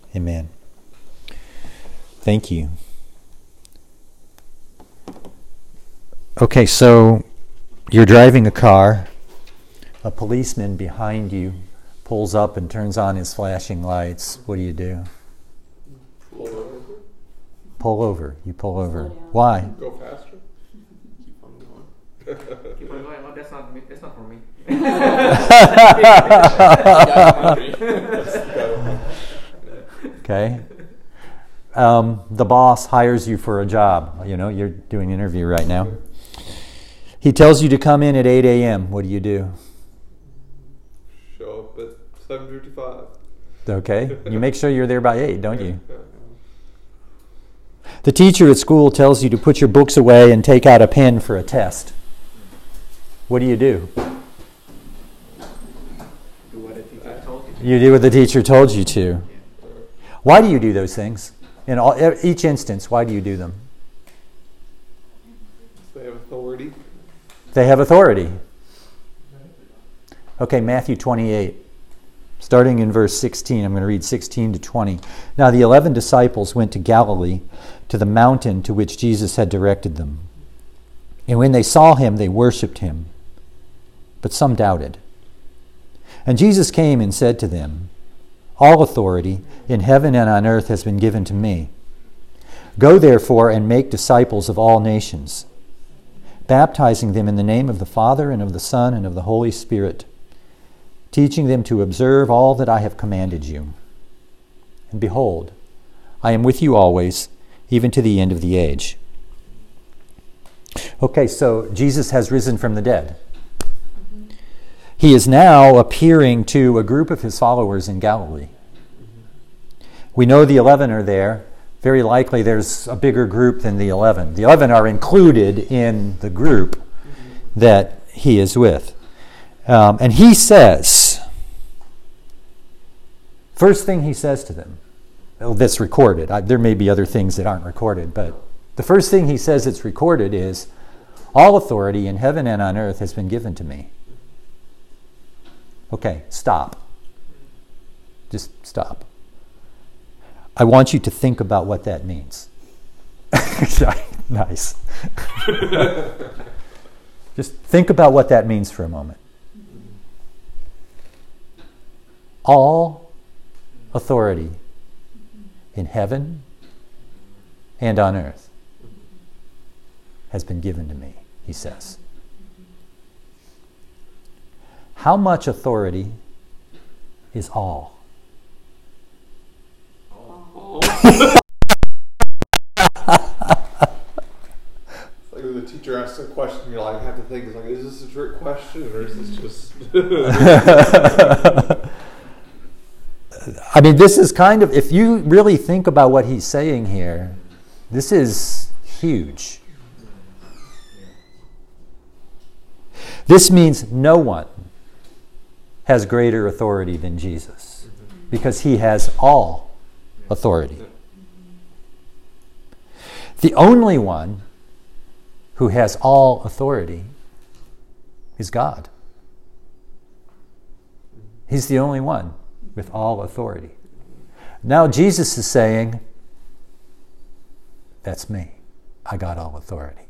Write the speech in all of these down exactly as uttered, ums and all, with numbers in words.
Amen. Thank you. Okay, so you're driving a car. A policeman behind you pulls up and turns on his flashing lights. What do you do? Pull over. Pull over. You pull over. Why? Go faster. Keep on going. Keep on going. Oh, that's not me. That's not for me. Okay. Um, the boss hires you for a job. You know, you're doing an interview right now. He tells you to come in at eight a.m. What do you do? Show up at seven fifty-five. Okay. You make sure you're there by eight, don't you? The teacher at school tells you to put your books away and take out a pen for a test. What do you do? Do what the teacher told you to. You do what the teacher told you to. Why do you do those things? In all, each instance, why do you do them? They have authority. They have authority. Okay, Matthew twenty-eight. Starting in verse sixteen, I'm going to read sixteen to twenty. Now the eleven disciples went to Galilee, to the mountain to which Jesus had directed them. And when they saw him, they worshipped him. But some doubted. And Jesus came and said to them, all authority in heaven and on earth has been given to me. Go therefore and make disciples of all nations, baptizing them in the name of the Father and of the Son and of the Holy Spirit, teaching them to observe all that I have commanded you. And behold, I am with you always, even to the end of the age. Okay, so Jesus has risen from the dead. He is now appearing to a group of his followers in Galilee. We know the eleven are there. Very likely there's a bigger group than the eleven. The eleven are included in the group that he is with. Um, and he says, first thing he says to them, well, that's recorded. I, there may be other things that aren't recorded, but the first thing he says that's recorded is, all authority in heaven and on earth has been given to me. Okay, stop. Just stop. I want you to think about what that means. Nice. Just think about what that means for a moment. All authority in heaven and on earth has been given to me, he says. How much authority is all? All. It's like when the teacher asks a question, you're like, I have to think, it's like, is this a trick question or is this just... I mean, this is kind of, if you really think about what he's saying here, this is huge. This means no one has greater authority than Jesus, because he has all authority. The only one who has all authority is God. He's the only one with all authority. Now Jesus is saying, that's me. I got all authority.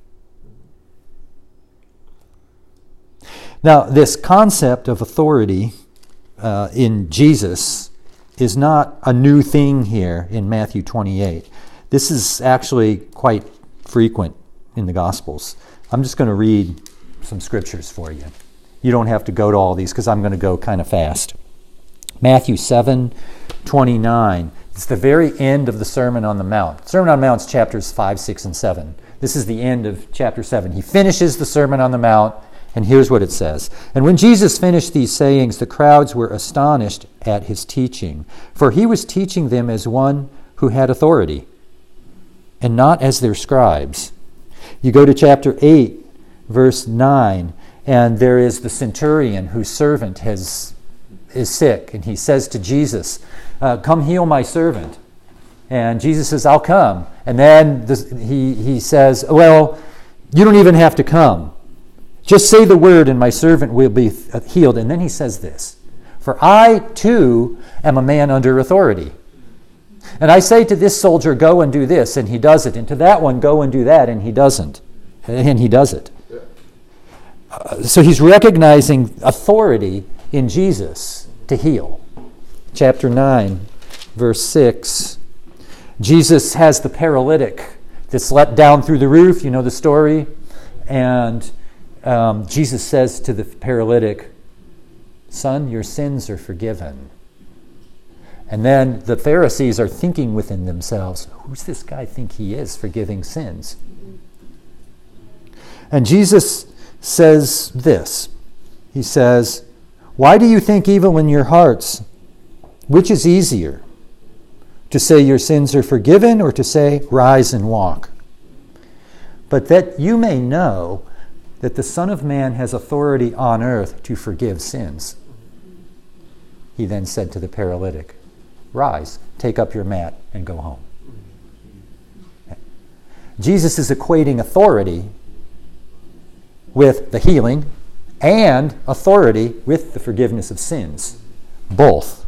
Now, this concept of authority uh, in Jesus is not a new thing here in Matthew twenty-eight. This is actually quite frequent in the Gospels. I'm just going to read some scriptures for you. You don't have to go to all these because I'm going to go kind of fast. Matthew seven twenty-nine. It's the very end of the Sermon on the Mount. Sermon on the Mount is chapters five, six, and seven. This is the end of chapter seven. He finishes the Sermon on the Mount, and here's what it says. And when Jesus finished these sayings, the crowds were astonished at his teaching, for he was teaching them as one who had authority, and not as their scribes. You go to chapter eight, verse nine, and there is the centurion whose servant has is sick, and he says to Jesus, uh, come heal my servant. And Jesus says, I'll come. And then this, he, he says, well, you don't even have to come. Just say the word and my servant will be healed. And then he says this, for I too am a man under authority. And I say to this soldier, go and do this, and he does it. And to that one, go and do that, and he doesn't. And he does it. Uh, so he's recognizing authority in Jesus to heal. Chapter nine, verse six. Jesus has the paralytic that's let down through the roof. You know the story. And um, Jesus says to the paralytic, son, your sins are forgiven. And then the Pharisees are thinking within themselves, who's this guy think he is, forgiving sins? And Jesus says this. He says, why do you think evil in your hearts? Which is easier, to say your sins are forgiven or to say rise and walk? But that you may know that the Son of Man has authority on earth to forgive sins. He then said to the paralytic, rise, take up your mat, and go home. Jesus is equating authority with the healing and authority with the forgiveness of sins. Both.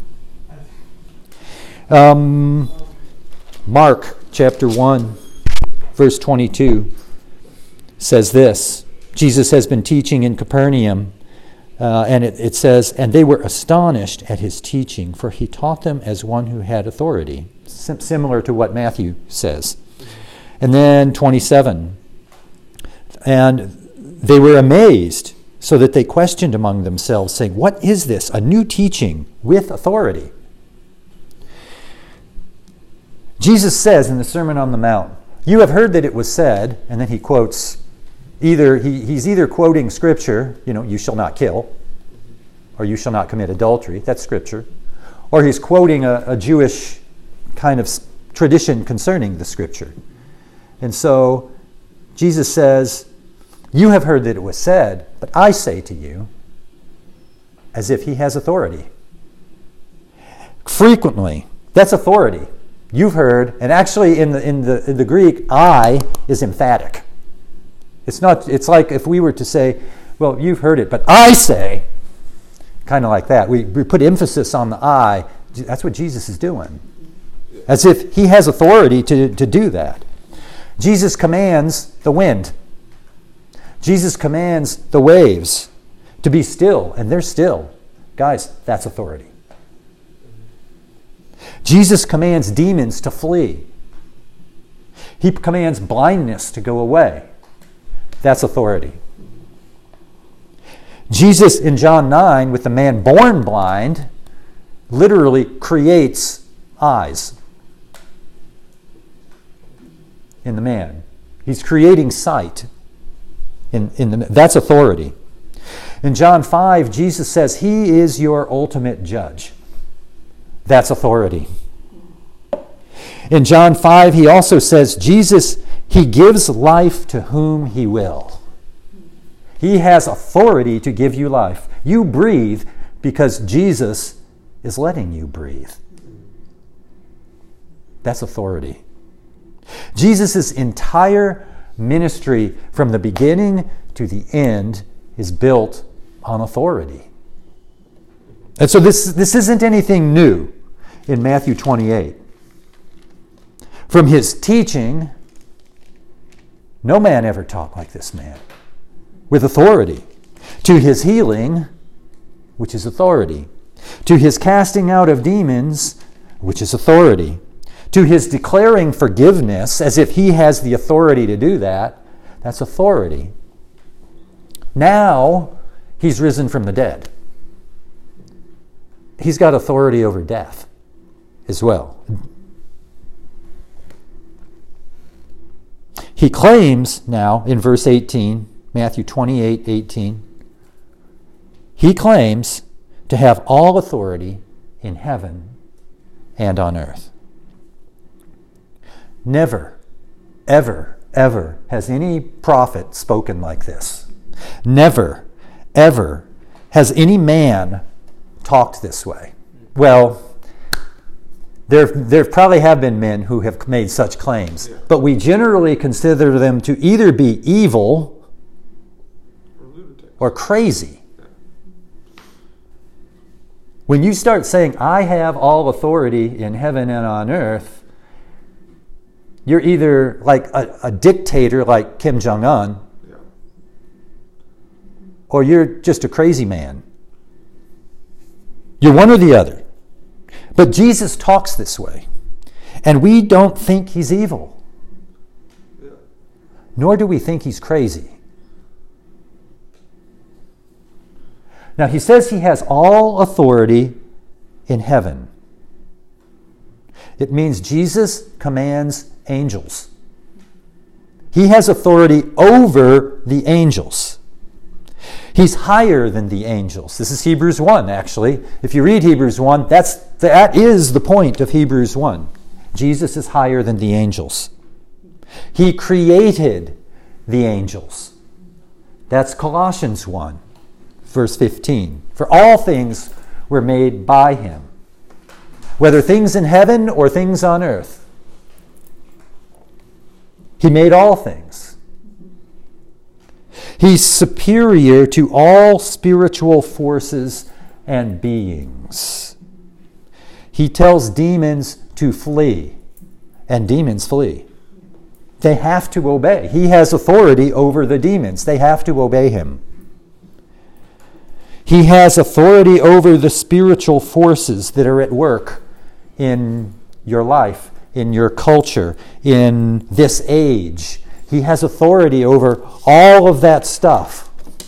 Um, Mark chapter one, verse twenty-two says this. Jesus has been teaching in Capernaum. Uh, and it, it says, and they were astonished at his teaching, for he taught them as one who had authority. Sim- similar to what Matthew says. And then twenty-seven. And they were amazed, so that they questioned among themselves, saying, what is this? A new teaching with authority. Jesus says in the Sermon on the Mount, you have heard that it was said, and then he quotes Either he, he's either quoting Scripture, you know, you shall not kill, or you shall not commit adultery. That's Scripture. Or he's quoting a, a Jewish kind of tradition concerning the Scripture. And so Jesus says, you have heard that it was said, but I say to you, as if he has authority. Frequently, that's authority. You've heard, and actually in the in the in the Greek, I is emphatic. It's not. It's like if we were to say, well, you've heard it, but I say, kind of like that. We, we put emphasis on the I. That's what Jesus is doing. As if he has authority to, to do that. Jesus commands the wind. Jesus commands the waves to be still, and they're still. Guys, that's authority. Jesus commands demons to flee. He commands blindness to go away. That's authority. Jesus in John nine, with the man born blind, literally creates eyes in the man. He's creating sight. In, in the, that's authority. In John five, Jesus says, he is your ultimate judge. That's authority. In John five, he also says, Jesus, he gives life to whom he will. He has authority to give you life. You breathe because Jesus is letting you breathe. That's authority. Jesus' entire ministry from the beginning to the end is built on authority. And so this, this isn't anything new in Matthew twenty-eight. From his teaching, no man ever taught like this man, with authority. To his healing, which is authority. To his casting out of demons, which is authority. To his declaring forgiveness, as if he has the authority to do that, that's authority. Now, he's risen from the dead. He's got authority over death as well. He claims now in verse eighteen, Matthew twenty-eight, eighteen, he claims to have all authority in heaven and on earth. Never, ever, ever has any prophet spoken like this. Never, ever has any man talked this way. Well, There, there probably have been men who have made such claims, yeah. But we generally consider them to either be evil or, or crazy. Yeah. When you start saying, I have all authority in heaven and on earth, you're either like a, a dictator like Kim Jong-un, Yeah. or you're just a crazy man. You're one or the other. But Jesus talks this way, and we don't think he's evil, Yeah. nor do we think he's crazy. Now, he says he has all authority in heaven. It means Jesus commands angels. He has authority over the angels. He's higher than the angels. This is Hebrews one, actually. If you read Hebrews one, that's, that is the point of Hebrews one. Jesus is higher than the angels. He created the angels. That's Colossians one. Verse fifteen, for all things were made by him, whether things in heaven or things on earth. He made all things. He's superior to all spiritual forces and beings. He tells demons to flee, and demons flee. They have to obey. He has authority over the demons. They have to obey him. He has authority over the spiritual forces that are at work in your life, in your culture, in this age. He has authority over all of that stuff.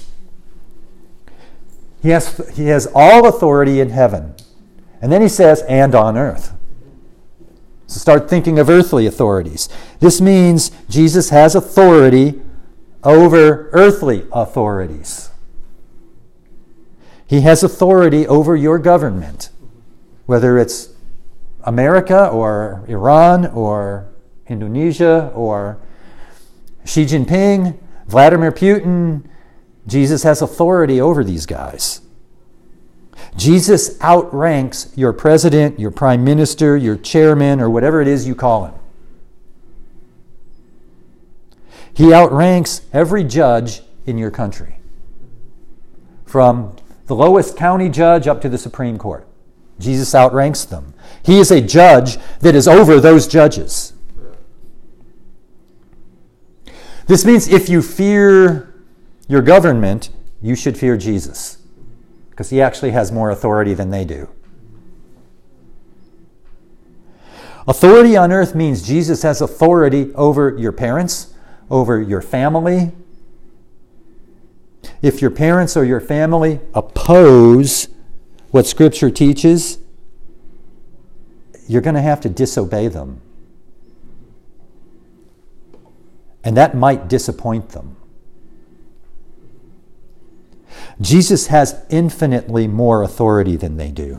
He has, he has all authority in heaven. And then he says, and on earth. So start thinking of earthly authorities. This means Jesus has authority over earthly authorities. He has authority over your government, whether it's America or Iran or Indonesia or Xi Jinping, Vladimir Putin. Jesus has authority over these guys. Jesus outranks your president, your prime minister, your chairman, or whatever it is you call him. He outranks every judge in your country, from the lowest county judge up to the Supreme Court. Jesus outranks them. He is a judge that is over those judges. This means if you fear your government, you should fear Jesus, because he actually has more authority than they do. Authority on earth means Jesus has authority over your parents, over your family. If your parents or your family oppose what Scripture teaches, you're going to have to disobey them. And that might disappoint them. Jesus has infinitely more authority than they do.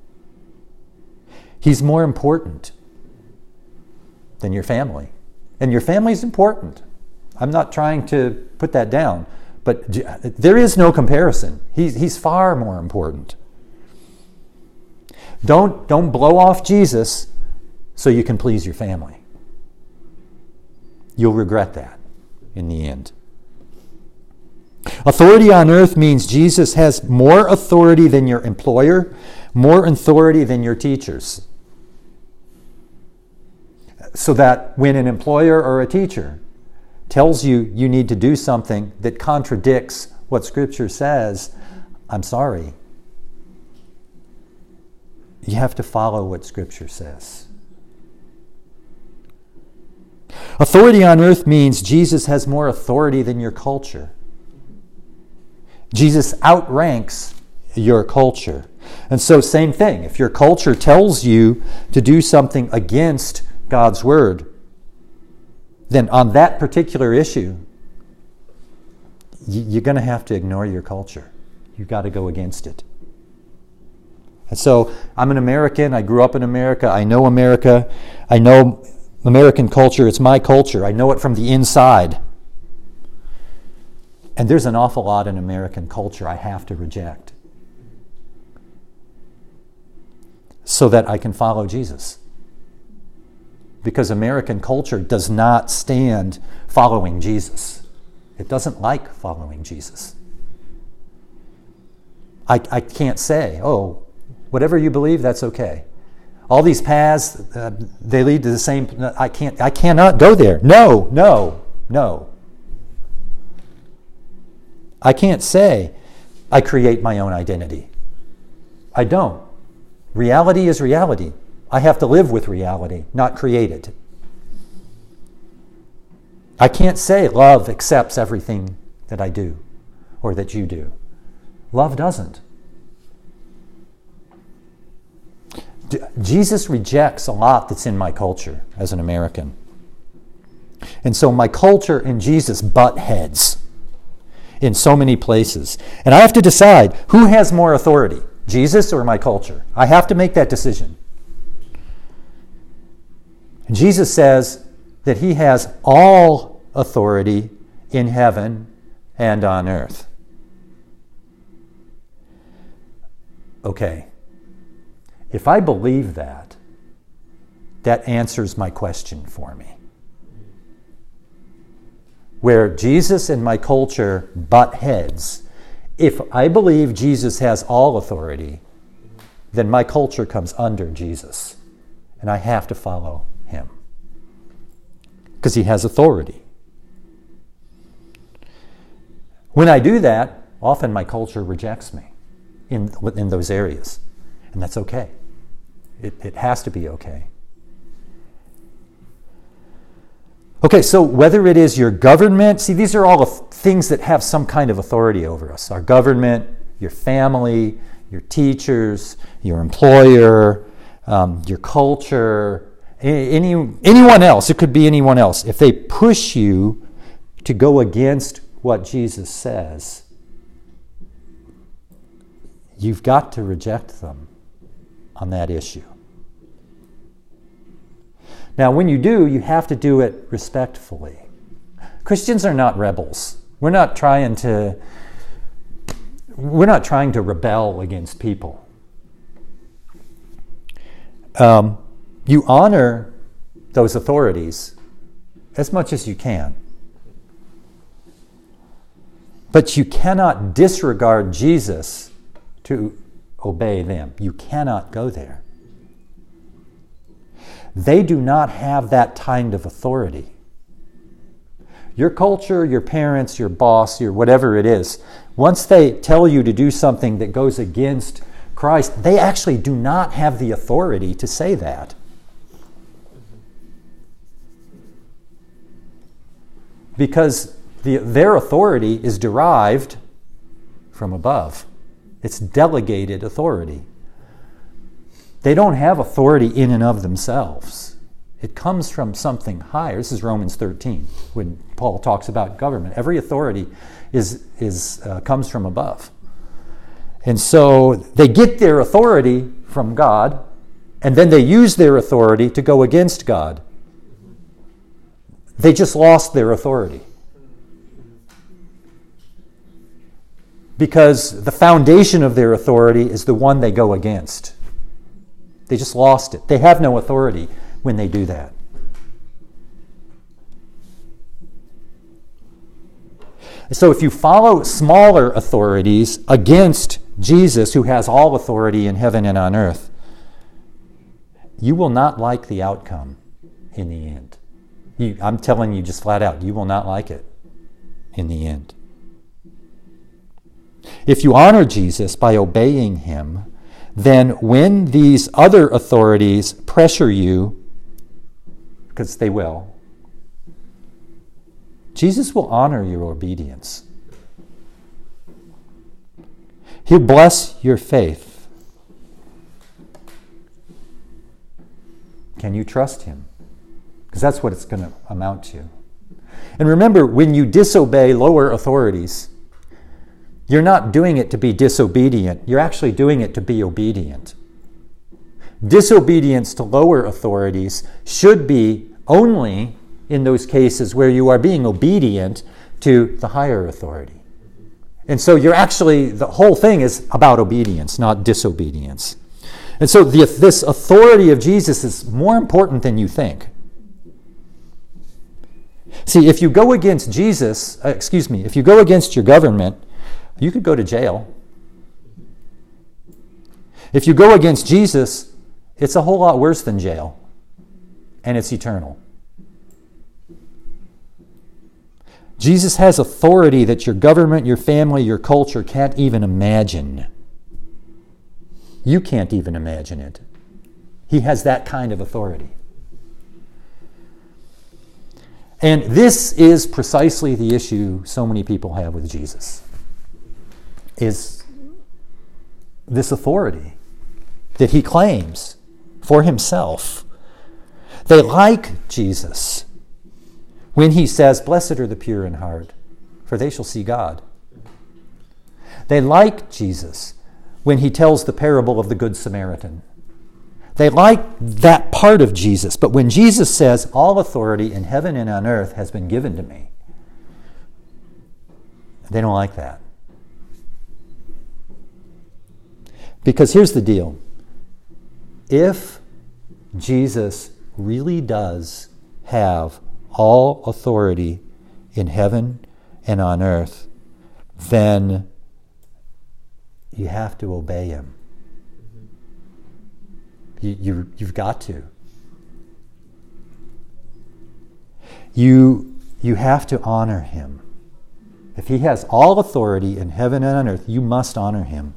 He's more important than your family. And your family is important. I'm not trying to put that down. But there is no comparison. He's, he's far more important. Don't, don't blow off Jesus so you can please your family. You'll regret that in the end. Authority on earth means Jesus has more authority than your employer, more authority than your teachers. So that when an employer or a teacher tells you you need to do something that contradicts what Scripture says, I'm sorry. You have to follow what Scripture says. Authority on earth means Jesus has more authority than your culture. Jesus outranks your culture. And so, same thing. If your culture tells you to do something against God's Word, then on that particular issue, you're going to have to ignore your culture. You've got to go against it. And so, I'm an American. I grew up in America. I know America. I know American culture. It's my culture. I know it from the inside. And there's an awful lot in American culture I have to reject so that I can follow Jesus. Because American culture does not stand following Jesus. It doesn't like following Jesus. I, I can't say, oh, Whatever you believe, that's okay. All these paths, uh, they lead to the same. I can't. I cannot go there. No, no, no. I can't say I create my own identity. I don't. Reality is reality. I have to live with reality, not create it. I can't say love accepts everything that I do or that you do. Love doesn't. D- Jesus rejects a lot that's in my culture as an American. And so my culture and Jesus butt heads in so many places. And I have to decide who has more authority, Jesus or my culture. I have to make that decision. And Jesus says that he has all authority in heaven and on earth. Okay. If I believe that, that answers my question for me. Where Jesus and my culture butt heads, if I believe Jesus has all authority, then my culture comes under Jesus. And I have to follow him. Because he has authority. When I do that, often my culture rejects me in, in those areas. And that's okay. It, it has to be okay. Okay, so whether it is your government, see, these are all things that have some kind of authority over us. Our government, your family, your teachers, your employer, um, your culture, any anyone else. It could be anyone else. If they push you to go against what Jesus says, you've got to reject them on that issue. Now, when you do, you have to do it respectfully. Christians are not rebels. We're not trying to we're not trying to rebel against people. Um, you honor those authorities as much as you can. But you cannot disregard Jesus to obey them. You cannot go there. They do not have that kind of authority. Your culture, your parents, your boss, your whatever it is, once they tell you to do something that goes against Christ, they actually do not have the authority to say that. Because the, their authority is derived from above. It's delegated authority. They don't have authority in and of themselves. It comes from something higher. This is Romans thirteen, when Paul talks about government. Every authority is, is uh, comes from above. And so they get their authority from God, and then they use their authority to go against God. They just lost their authority. Because the foundation of their authority is the one they go against. They just lost it. They have no authority when they do that. So if you follow smaller authorities against Jesus, who has all authority in heaven and on earth, you will not like the outcome in the end. You, I'm telling you just flat out, you will not like it in the end. If you honor Jesus by obeying him, then when these other authorities pressure you, because they will, Jesus will honor your obedience. He'll bless your faith. Can you trust him? Because that's what it's going to amount to. And remember, when you disobey lower authorities, you're not doing it to be disobedient. You're actually doing it to be obedient. Disobedience to lower authorities should be only in those cases where you are being obedient to the higher authority. And so you're actually, the whole thing is about obedience, not disobedience. And so the, this authority of Jesus is more important than you think. See, if you go against Jesus, uh, excuse me, if you go against your government, you could go to jail. If you go against Jesus, it's a whole lot worse than jail, and it's eternal. Jesus has authority that your government, your family, your culture can't even imagine. You can't even imagine it. He has that kind of authority. And this is precisely the issue so many people have with Jesus, is this authority that he claims for himself. They like Jesus when he says, "Blessed are the pure in heart, for they shall see God." They like Jesus when he tells the parable of the Good Samaritan. They like that part of Jesus. But when Jesus says, "All authority in heaven and on earth has been given to me," they don't like that. Because here's the deal. If Jesus really does have all authority in heaven and on earth, then you have to obey him. You, you, you've got to. You, you have to honor him. If he has all authority in heaven and on earth, you must honor him.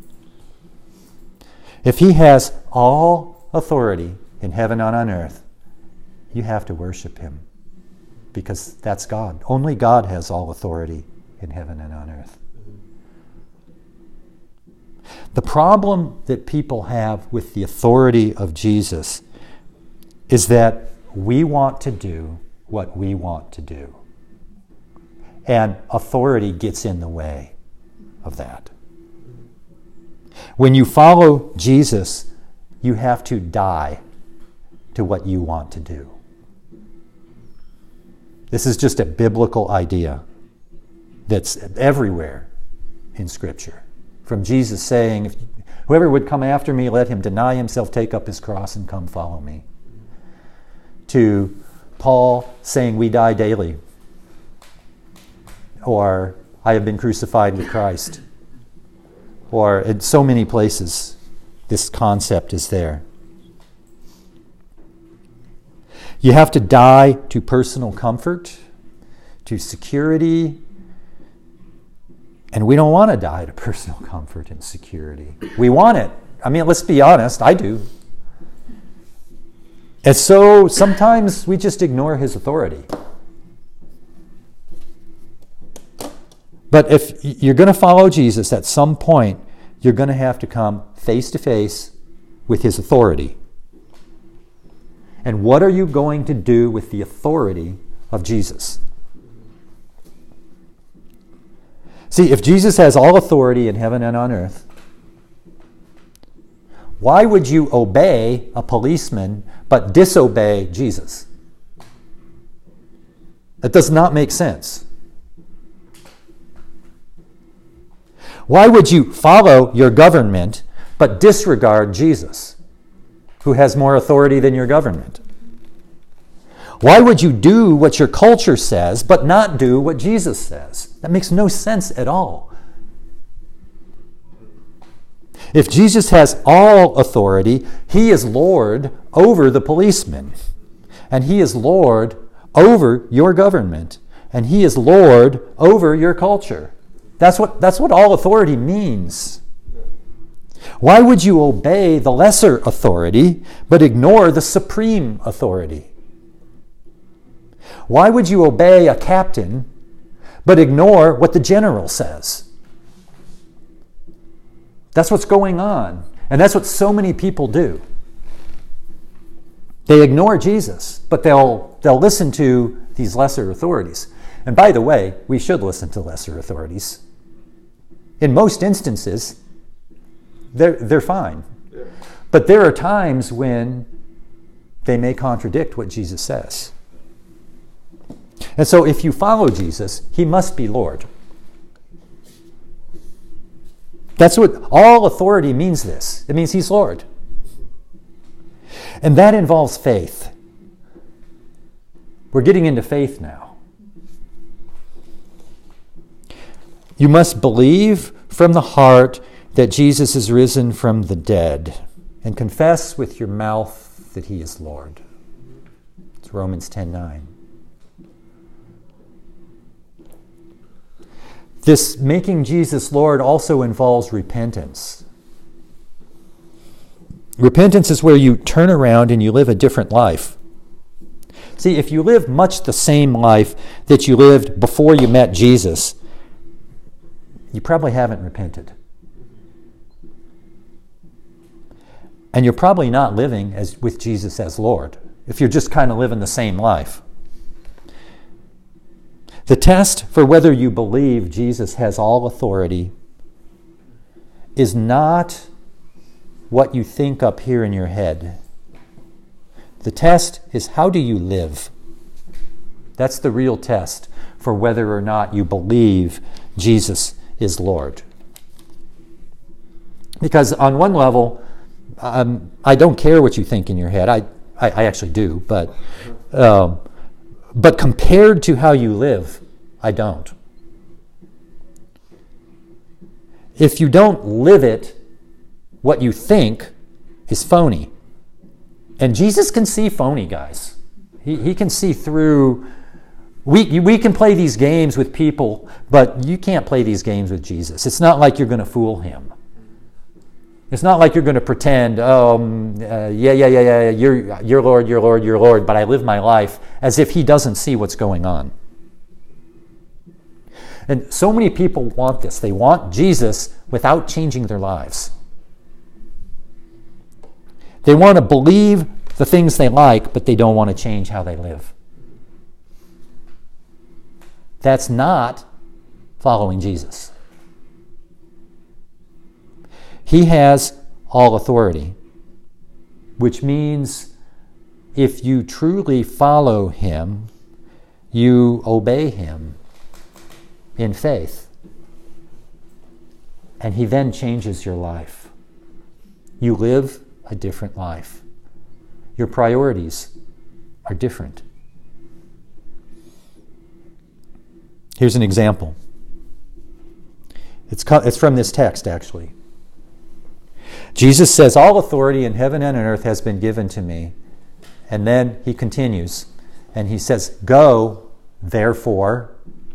If he has all authority in heaven and on earth, you have to worship him, because that's God. Only God has all authority in heaven and on earth. The problem that people have with the authority of Jesus is that we want to do what we want to do. And authority gets in the way of that. When you follow Jesus, you have to die to what you want to do. This is just a biblical idea that's everywhere in Scripture. From Jesus saying, "If whoever would come after me, let him deny himself, take up his cross, and come follow me." To Paul saying, "We die daily." Or, "I have been crucified with Christ." Or in so many places, this concept is there. You have to die to personal comfort, to security. And we don't want to die to personal comfort and security. We want it. I mean, let's be honest, I do. And so sometimes we just ignore his authority. But if you're going to follow Jesus, at some point, you're going to have to come face to face with his authority. And what are you going to do with the authority of Jesus? See, if Jesus has all authority in heaven and on earth, why would you obey a policeman but disobey Jesus? That does not make sense. Why would you follow your government but disregard Jesus, who has more authority than your government? Why would you do what your culture says but not do what Jesus says? That makes no sense at all. If Jesus has all authority, he is Lord over the policeman. And he is Lord over your government. And he is Lord over your culture. That's what, that's what all authority means. Why would you obey the lesser authority but ignore the supreme authority? Why would you obey a captain but ignore what the general says? That's what's going on. And that's what so many people do. They ignore Jesus, but they'll, they'll listen to these lesser authorities. And by the way, we should listen to lesser authorities. In most instances, they're, they're fine. Yeah. But there are times when they may contradict what Jesus says. And so if you follow Jesus, he must be Lord. That's what all authority means this. It means he's Lord. And that involves faith. We're getting into faith now. You must believe from the heart that Jesus is risen from the dead, and confess with your mouth that he is Lord. It's Romans ten nine. This making Jesus Lord also involves repentance. Repentance is where you turn around and you live a different life. See, if you live much the same life that you lived before you met Jesus, you probably haven't repented. And you're probably not living as with Jesus as Lord, if you're just kind of living the same life. The test for whether you believe Jesus has all authority is not what you think up here in your head. The test is, how do you live? That's the real test for whether or not you believe Jesus is Lord. Because on one level, um, I don't care what you think in your head. I, I, I actually do, but um, but compared to how you live, I don't. If you don't live it, what you think is phony. And Jesus can see phony, guys. He, he can see through. We, we can play these games with people, but you can't play these games with Jesus. It's not like you're going to fool him. It's not like you're going to pretend, oh, um, uh, yeah, yeah, yeah, yeah, you're, you're Lord, you're Lord, you're Lord, but I live my life as if he doesn't see what's going on. And so many people want this. They want Jesus without changing their lives. They want to believe the things they like, but they don't want to change how they live. That's not following Jesus. He has all authority, which means if you truly follow him, you obey him in faith. And he then changes your life. You live a different life. Your priorities are different. Here's an example. It's, co- it's from this text, actually. Jesus says, all authority in heaven and on earth has been given to me. And then he continues, and he says, go, therefore,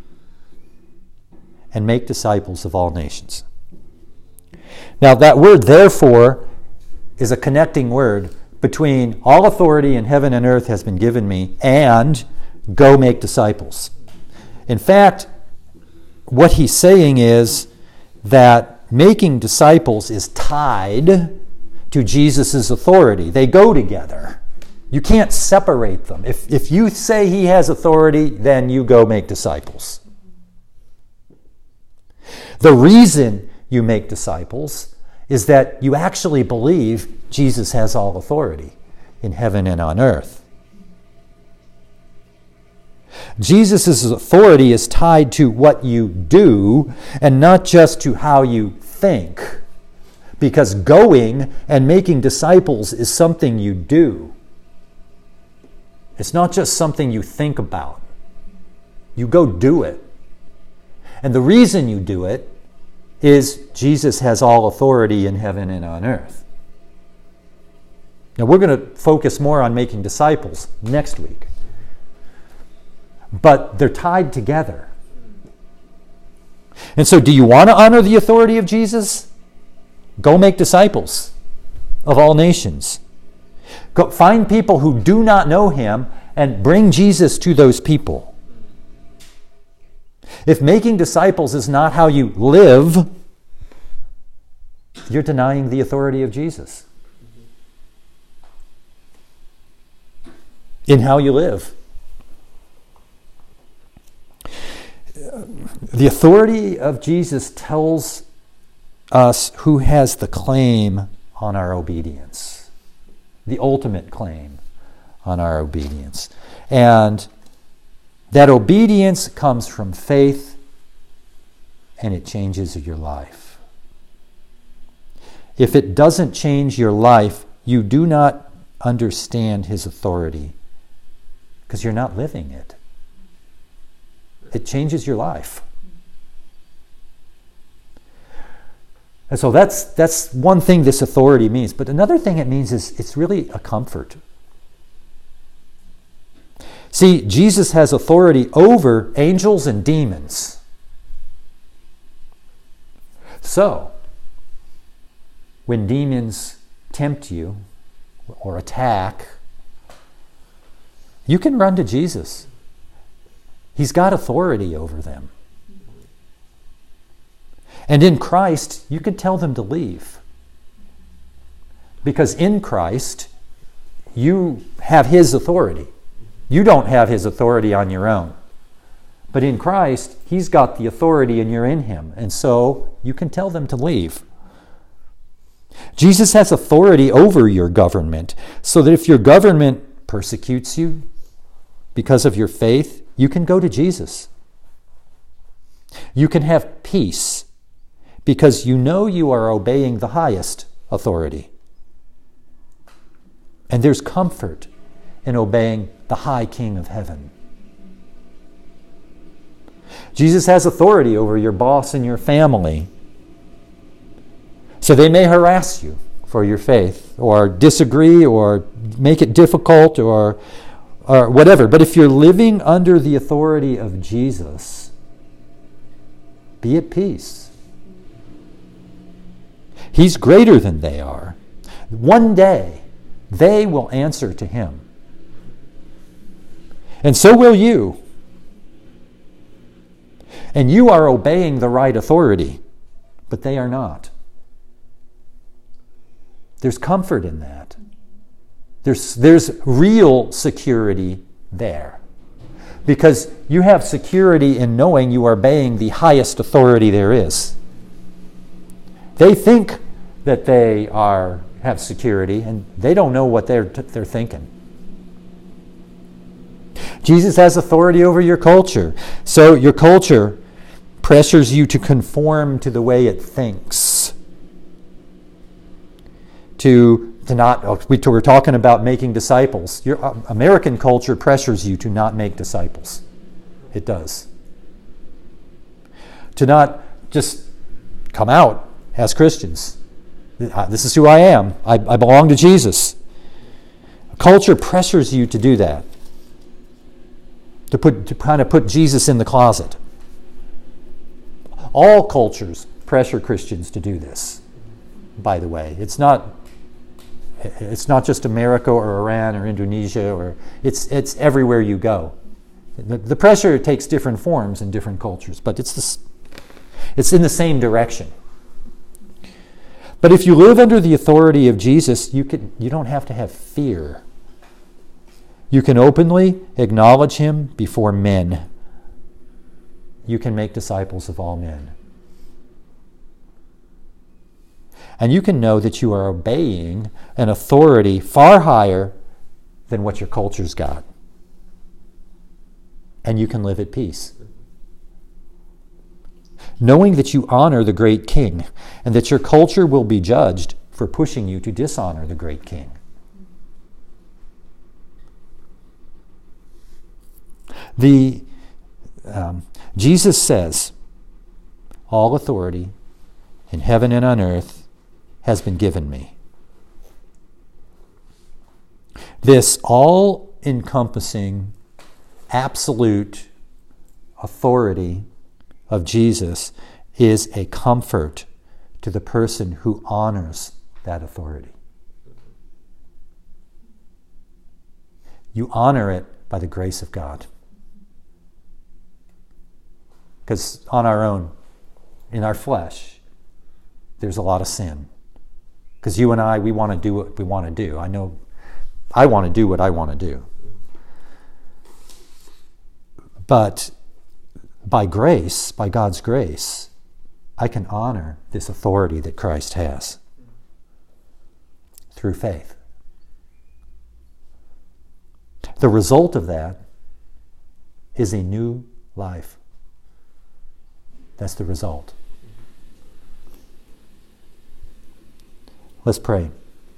and make disciples of all nations. Now, that word, therefore, is a connecting word between all authority in heaven and earth has been given me and go make disciples. In fact, what he's saying is that making disciples is tied to Jesus' authority. They go together. You can't separate them. If, if you say he has authority, then you go make disciples. The reason you make disciples is that you actually believe Jesus has all authority in heaven and on earth. Jesus' authority is tied to what you do and not just to how you think. Because going and making disciples is something you do. It's not just something you think about. You go do it. And the reason you do it is Jesus has all authority in heaven and on earth. Now we're going to focus more on making disciples next week. But they're tied together. And so do you want to honor the authority of Jesus? Go make disciples of all nations. Go find people who do not know him and bring Jesus to those people. If making disciples is not how you live, you're denying the authority of Jesus in how you live. The authority of Jesus tells us who has the claim on our obedience, the ultimate claim on our obedience. And that obedience comes from faith, and it changes your life. If it doesn't change your life, you do not understand his authority because you're not living it. It changes your life. And so that's that's one thing this authority means. But another thing it means is it's really a comfort. See, Jesus has authority over angels and demons. So, when demons tempt you or attack, you can run to Jesus. He's got authority over them. And in Christ, you can tell them to leave. Because in Christ, you have His authority. You don't have His authority on your own. But in Christ, He's got the authority and you're in Him. And so you can tell them to leave. Jesus has authority over your government, so that if your government persecutes you because of your faith, you can go to Jesus. You can have peace because you know you are obeying the highest authority. And there's comfort in obeying the high King of heaven. Jesus has authority over your boss and your family. So they may harass you for your faith, or disagree, or make it difficult, or, or whatever. But if you're living under the authority of Jesus, be at peace. He's greater than they are. One day, they will answer to Him. And so will you. And you are obeying the right authority, but they are not. There's comfort in that. There's, there's real security there. Because you have security in knowing you are obeying the highest authority there is. They think that they are have security, and they don't know what they're, they're thinking. Jesus has authority over your culture. So your culture pressures you to conform to the way it thinks. To, to not, we were talking about making disciples. Your uh, American culture pressures you to not make disciples. It does. To not just come out as Christians. This is who I am. I, I belong to Jesus. Culture pressures you to do that. To put to kind of put Jesus in the closet. All cultures pressure Christians to do this, by the way. It's not it's not just America or Iran or Indonesia, or it's it's everywhere you go. The, the pressure takes different forms in different cultures, but it's this, it's in the same direction. But if you live under the authority of Jesus, you can you don't have to have fear. You can openly acknowledge Him before men. You can make disciples of all men. And you can know that you are obeying an authority far higher than what your culture's got. And you can live at peace. Knowing that you honor the great King, and that your culture will be judged for pushing you to dishonor the great King. The um, Jesus says, all authority in heaven and on earth has been given me. This all-encompassing, absolute authority of Jesus is a comfort to the person who honors that authority. You honor it by the grace of God. Because on our own, in our flesh, there's a lot of sin. Because you and I, we want to do what we want to do. I know I want to do what I want to do. But by grace, by God's grace, I can honor this authority that Christ has through faith. The result of that is a new life. That's the result. Let's pray.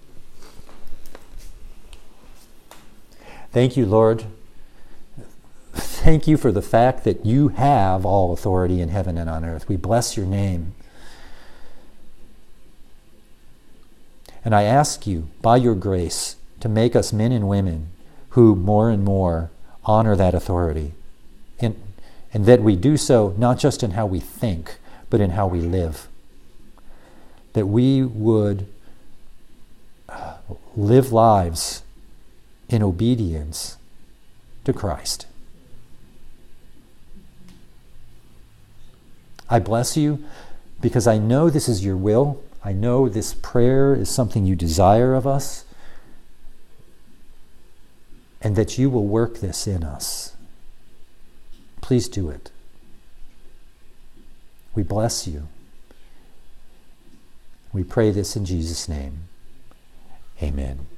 Thank you, Lord. Thank you for the fact that you have all authority in heaven and on earth. We bless your name. And I ask you, by your grace, to make us men and women who more and more honor that authority. And, and that we do so not just in how we think, but in how we live. That we would live lives in obedience to Christ. I bless you because I know this is your will. I know this prayer is something you desire of us, and that you will work this in us. Please do it. We bless you. We pray this in Jesus' name. Amen.